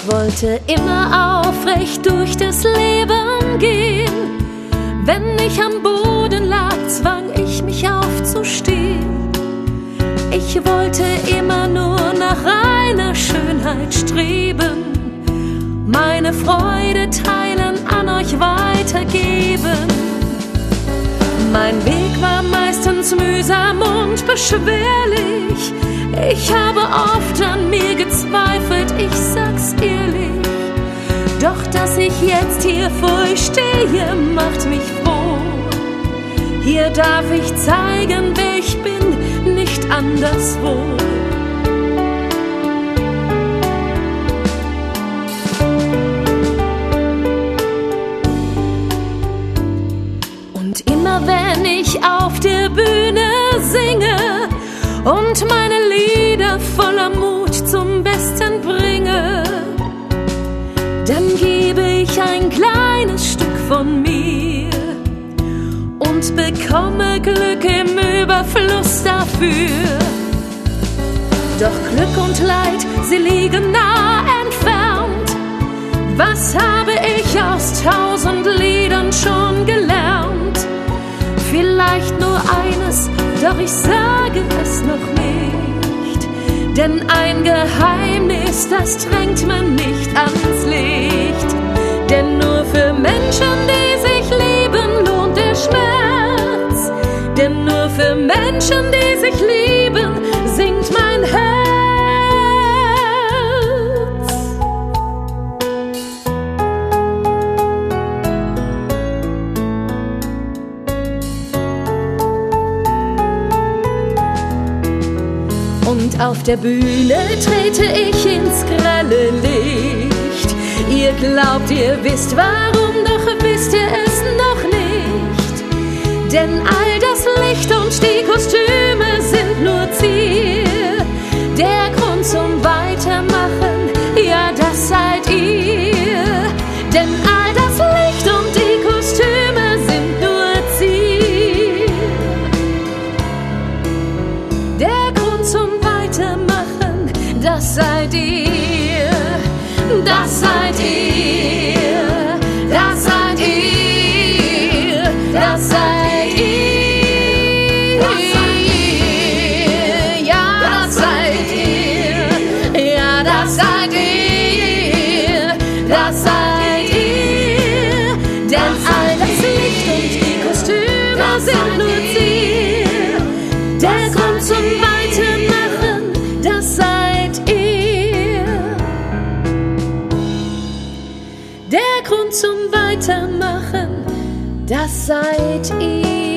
wollte immer aufrecht durch das Leben gehen. Wenn ich am Boden lag, zwang ich mich aufzustehen. Ich wollte immer nur nach reiner Schönheit streben, meine Freude teilen, an euch weitergeben. Mein Weg war meistens mühsam und beschwerlich. Ich habe oft an mir gezweifelt, ich sag's ehrlich. Doch dass ich jetzt hier vor euch stehe, macht mich froh. Hier darf ich zeigen, wer ich bin, nicht anderswo. Und immer wenn ich auf der Bühne singe und meine Lieder voller Mut zum Besten bringe, dann gebe ich ein kleines Stück von mir und bekomme Glück im Überfluss dafür. Doch Glück und Leid, sie liegen nah entfernt. Was habe ich aus 1000 Liedern schon gelernt? Vielleicht nur eines, doch ich sage es noch nicht. Denn ein Geheimnis, das drängt man nicht ans Licht. Denn nur für Menschen, die sich lieben, lohnt der Schmerz. Denn nur für Menschen, die sich lieben, singt mein Herz. Und auf der Bühne trete ich ins grelle Licht. Ihr glaubt, ihr wisst warum, doch wisst ihr es noch nicht. Denn all das Licht und die Kostüme sind nur Ziel. Der Grund zum Weitermachen, ja, das seid ihr. Denn all das Licht und die Kostüme sind nur Ziel. Der Grund zum Weitermachen, das seid ihr. Das seid ihr. Das seid ihr. Das seid ihr. Ja, das seid ihr. Ja, das seid ihr. Das seid ihr. Denn all das Licht und die Kostüme sind nur Ziel. Der Grund zum Weitermachen, das seid ihr. Der Grund zum Weitermachen, das seid ihr.